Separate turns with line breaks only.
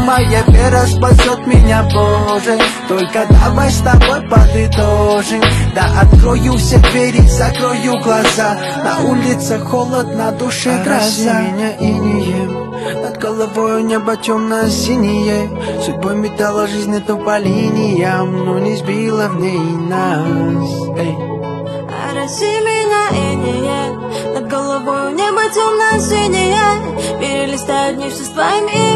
моя вера спасет меня, Боже. Только давай с тобой подытожим. Да открою все двери, закрою глаза. На улице холод, на душе гроза. Меня инеем, над головой небо темно-синее. Судьбой метала жизнь эту по линиям, но не сбила в ней нас.
Ороси меня инеем, над головой небо темно-синее. Перелистают дни все с твоим именем.